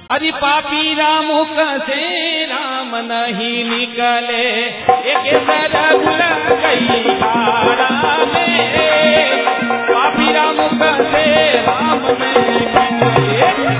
अरे पापी राम से राम नहीं निकले, एक सरगुल गई धारा में, पापी राम से राम नहीं निकले।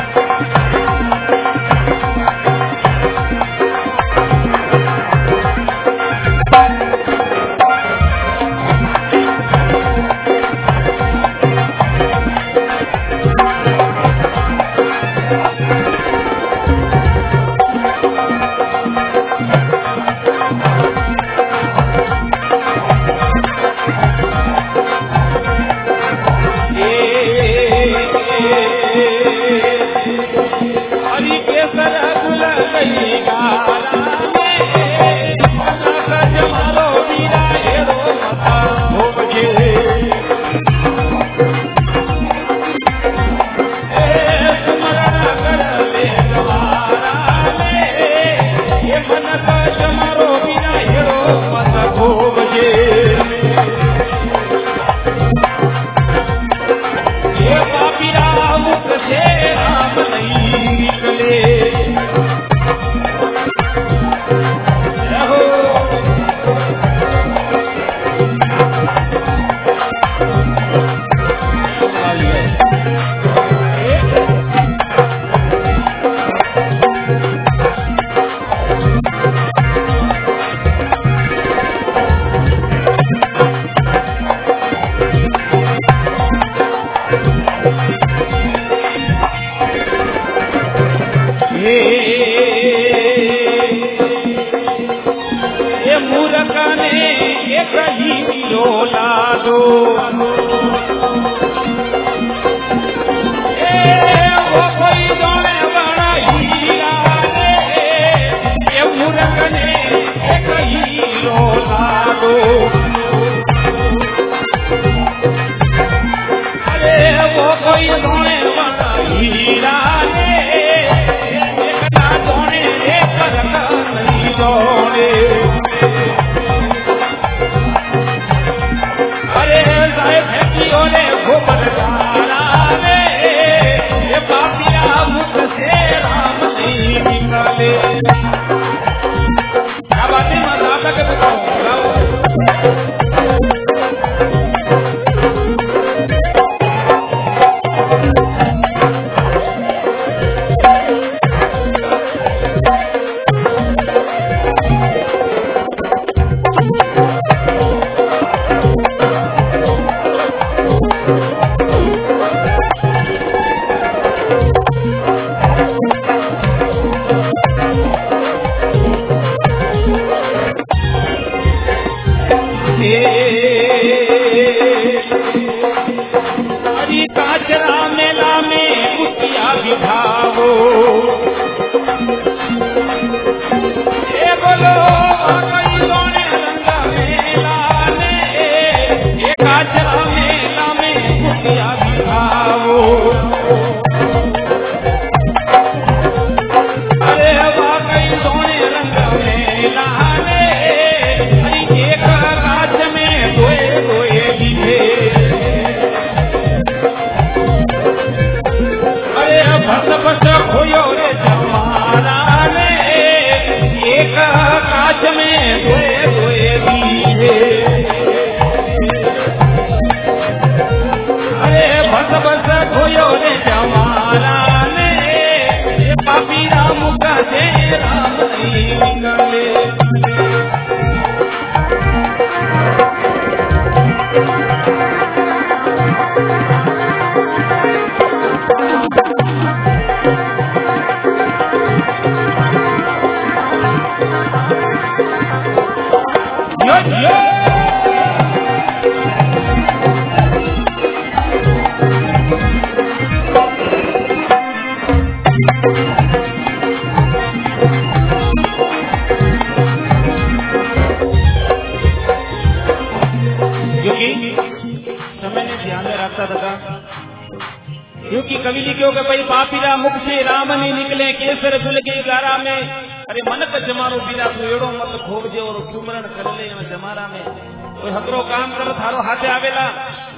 क्योंकि कवि लिखो के भाई पापीरा मुख से राम नहीं निकले केसर फूल के गारा में। अरे मन का जमारो बीरा तू एड़ो मत खोबजे और चुमरण कर ले जमारा में कोई हकरो काम कर थारो हाथे आवेला।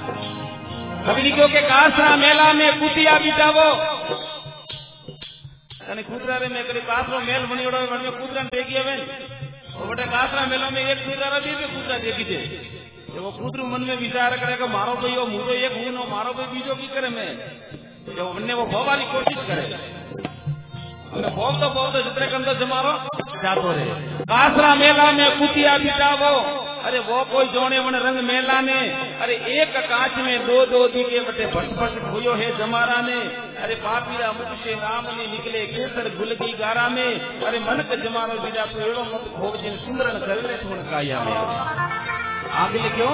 कवि लिखो के कासरा मेला में कुटिया बितावो અને કૂતરા રે મેં કરી કાસરો મેલ બન્યોડો વણમે કૂતરાને ટેકી આવે ને बटे कासरा मेला में एक कूतरा भी कूतरा देखी थे वो कूतरू मन में विचार करे कि मारो भाई वो मुरो एक हूं नो मारो भाई बीजो की करे मैं जो हमने वो भोवाली कोशिश करे हमने बोलते जितने कंदर जमारो जातो रहे कासरा मेला में कुतिया बिटावो अरे वो कोई जोने मन रंग मेला ने अरे एक कांच में दो दी के बटे भटभट खोयो है जमारा ने अरे पापीरा मुख से राम ने निकले केसर गुलगी गारा में अरे मन के जमारो बिना तो एड़ो मत खोग जिन सिमरन कर ले सुन काया में आगे लिखो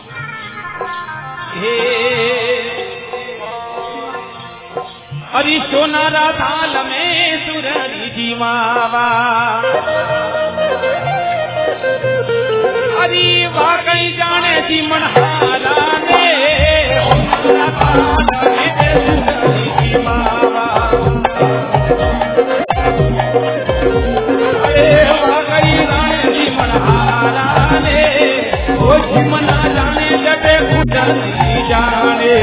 हे अरे सोनारा थाल में सुररी जीवावा अरे वाकई जाने जी मनहारा ने सोनारा थाल में सुररी जीवावा अरे वाकई जाने जी मनहारा ने वो मना जाने जटे कुटनी जाने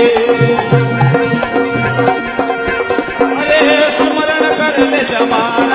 अरे स्मरण कर ले जमाना